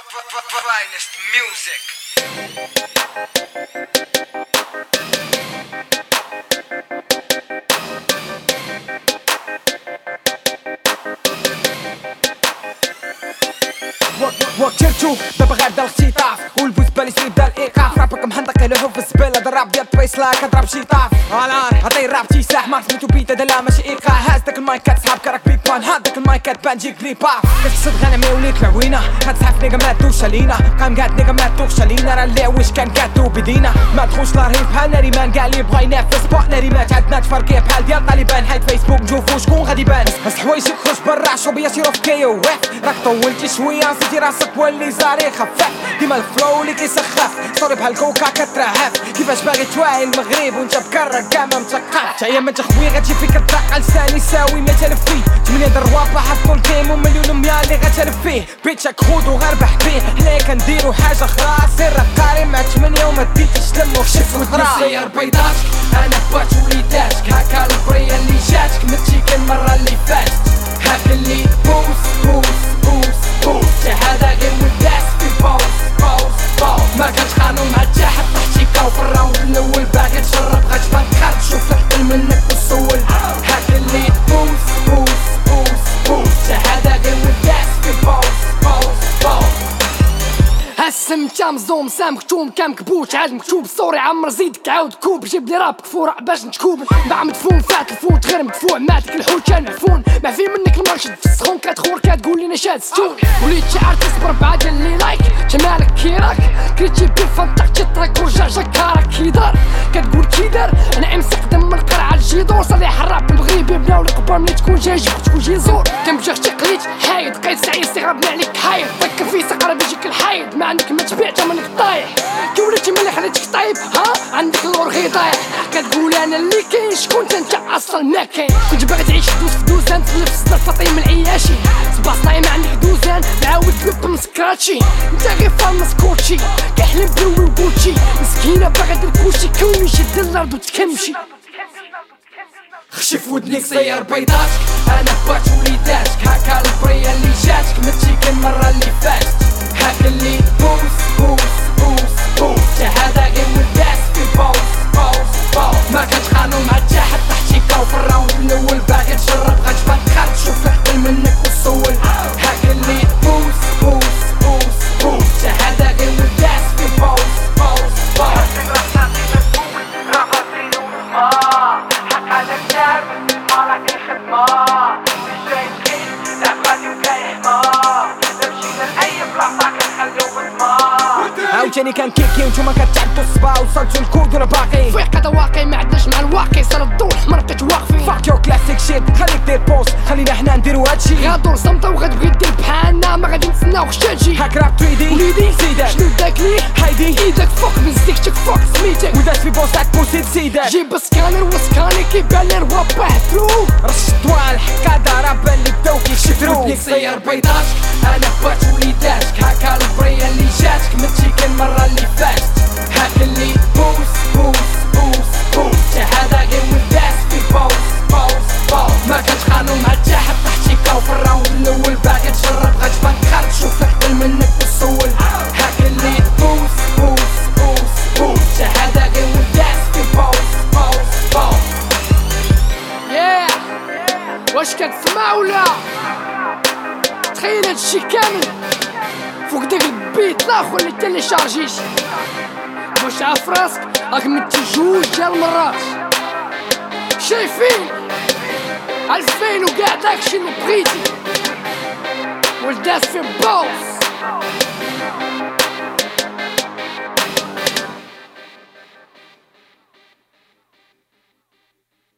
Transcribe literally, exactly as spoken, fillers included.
Finest music. وكر تشوف دابا غادا الاختطاف والبوز بالي سيبدا الايقاف رابك محنطق له في الزباله ضرب ديال الطويسلا كضرب شي طاف الار عطي الراب تيساح ما سميتو بيتا دلا ماشي ايقاع هاز داك المايكات صحابك راك بيك بان هاد داك المايكات بان جيك لي باف كتصد غنى ما وليت العوينه كتسحف نيغا ما توش علينا قام قاد نيغا ما توش علينا راه اللي واش كان قادو بدينا ما تخوش لارهي بحال ناري مان كاع اللي بغا ينافس بوح ناري مات عندنا تفرقيه بحال ديال طالبان حيت فيسبوك نشوفو شكون غادي يبان هز حوايجك خرج برا شوبيا سيرو في كيو واف راك طولتي شويه نسيتي راسك واللي زاري خفاف ديما الفلو اللي كيسخف صوري بحال كوكا كترهف كيفاش باغي توعي المغرب وانت بكرك كاع ما مثقف تايا ما انت خويا غتجي فيك الدق لساني يساوي مية الف فيه ثمانية دروابا حطو الكيم ومليون ومية اللي غتلف فيه بيتشك خود وغربح بيه حنا كنديرو حاجه اخرى سير قاري مع ثمانية وما ديتش تلم وخشف وخرا سير بيضاتك انا بات وليداتك هاكا البريه اللي جاتك متيك المره اللي فاتت هاك اللي بوس بوس بوس بوس هذا غير ولداس في بوس بوس بوس ما كانش قانون مع حتى حد طحتي كاو في الراوند الاول باغي تشرب غتبان كارت شوف الحل منك وصول هاك اللي بوس بوس بوس بوس هذا غير ولداس في بوس بوس بوس هالسم تا مزوم سام مكتوم كام كبوت عاد مكتوب صوري عمر زيدك عاود كوب جيب لي راب كفور باش نتكوب باع مدفون فات الفوت غير مدفوع ماتك الحوت كان معفون ما في منك المرشد في السخون كتخور كتقول لي نشاد ستون وليت شعر تصبر بعد اللي لايك جمالك كيراك كريتي بيفان طاقتي طريق ورجع جكارك كيدار كتقول كيدار انا امسك دم القرعه الجيدور صليح الراب المغربي بناو القبر ملي تكون جاي جيك تكون جاي زور كنمشي تقليد حايد قيد سعيد صغار بني عليك حايد فكر في سقر بيجيك الحايد ما عندك ما تبيع تا منك طايح كي وليتي ملي خليتك طايب ها عندك اللور غي طايح كتقول انا اللي كاين شكون انت اصلا ما كاين كنت باغي تعيش دوز في دوزان تلف صدر فاطمه العياشي صباصناي ما عندك دوزان معاود كلوب مسكراتشي انت غير فان سكوتشي كحلم بلوي وبوتشي مسكينه باغا دير كلشي كوني شد الارض وتكمشي خشف ودنيك سير بيضاتك انا بات وليداتك هاكا البريه اللي جاتك متيك المره اللي فاتت هاك اللي بوس بوس بوس بوس هذا غير ولداس في بوس بوس بوس ما كانش قانون مع حتى حد طحتي كاو في الراوند الاول باغي تشرب غتبان كارت شوف الحل منك وصول هاك اللي بوس بوس بوس بوس هذا غير ولداس في بوس بوس بوس عاوتاني كان كيكي وانتوما كتعدو الصبا وصلتو الكود وانا باقي فيق هذا واقي ما عندناش مع الواقي صار الضوء الحمر كتواقفين فاك يور كلاسيك شيت خليك دير بوست خلينا حنا نديرو هادشي غادور صمتة وغتبغي دير بحالنا ما غادي نتسناو خش تجي هاك راب تريدي وليدي سيدك شنو داك لي هايدي ايدك فوق من زيكتك فوق سميتك وداز في بوستك بوسيد سيدك جيب سكانر وسكاني كيبان لي رباه فلو رش الطوال حكا ضربة اللي بداو كيشفرو ودنيك سير بيضاتك انا بات وليداتك هاكا البريه اللي جاتك متيك المره اللي فاتت هاك اللي بوس بوس بوس بوس هذا غير ولداس في بوس بوس بوس ما كانش قانون مع حتى حد طحتي كاو في الراوند الاول باغي تشرب غتبان كارت شوف الحل منك وصول هاك اللي بوس بوس بوس بوس هذا غير ولداس في بوس بوس بوس ياه واش كتسمع ولا تخيل هادشي كامل فوق داك البيت الاخر اللي تيلي شارجيش واش عارف راسك راك متي جوج ديال المرات شايفين الفين وكاع داكشي اللي بغيتي ولداس في بوس